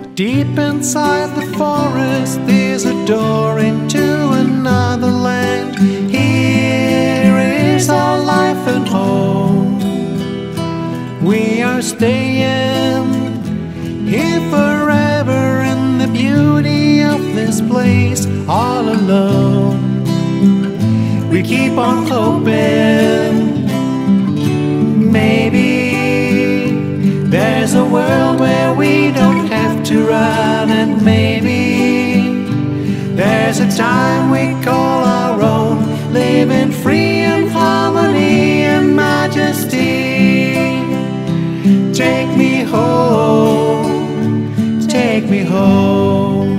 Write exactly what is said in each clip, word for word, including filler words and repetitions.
Deep inside the forest there's a door into another land. Here is our life and home. We are staying here forever in the beauty of this place, all alone. We keep on hoping maybe there's a world where we don't have to run, and maybe there's a time we call our own, living free in harmony and majesty. Take me home, take me home.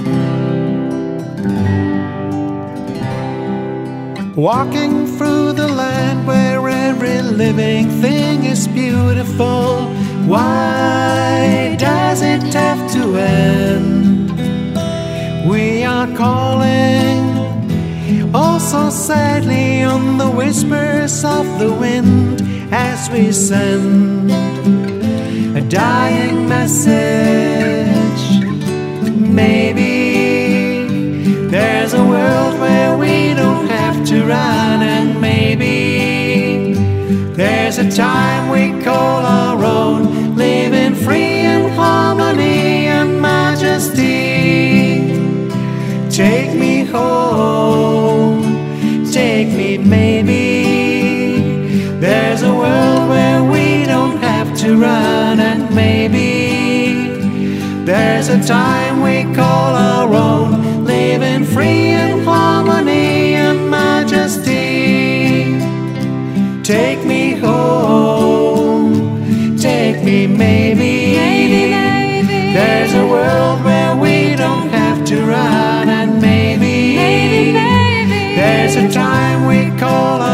Walking through the land where every living thing is beautiful. Why does it have to end? We are calling oh so sadly on the whispers of the wind as we send a dying message. Maybe there's a world where we don't have to run, and maybe there's a time we call our own, living free in harmony and majesty. Take me home, take me maybe. There's a world where we don't have to run, and maybe there's a time we call our own, living free in harmony and majesty. Take me home, take me maybe. Maybe, maybe. There's a world where we don't have to run, and maybe, Maybe, maybe. there's a time we call